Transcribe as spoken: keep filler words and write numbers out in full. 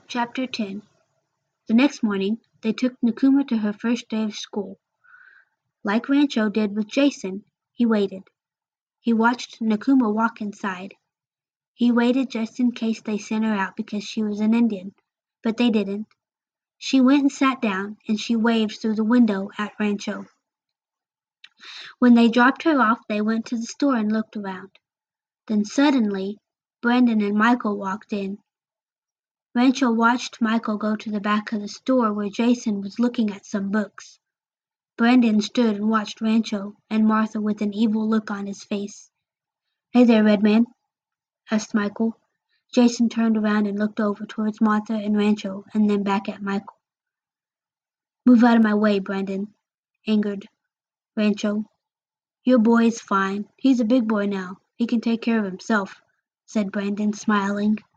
Chapter ten. The next morning they took Nakuma to her first day of school. Like Rancho did with Jason, he waited. He watched Nakuma walk inside. He waited just in case they sent her out because she was an Indian, but they didn't. She went and sat down, and she waved through the window at Rancho. When they dropped her off they went to the store and looked around. Then suddenly Brandon and Michael walked in. Rancho watched Michael go to the back of the store where Jason was looking at some books. Brandon stood and watched Rancho and Martha with an evil look on his face. "Hey there, Red Man," asked Michael. Jason turned around and looked over towards Martha and Rancho and then back at Michael. "Move out of my way, Brandon," angered Rancho. "Your boy is fine. He's a big boy now. He can take care of himself," said Brandon, smiling.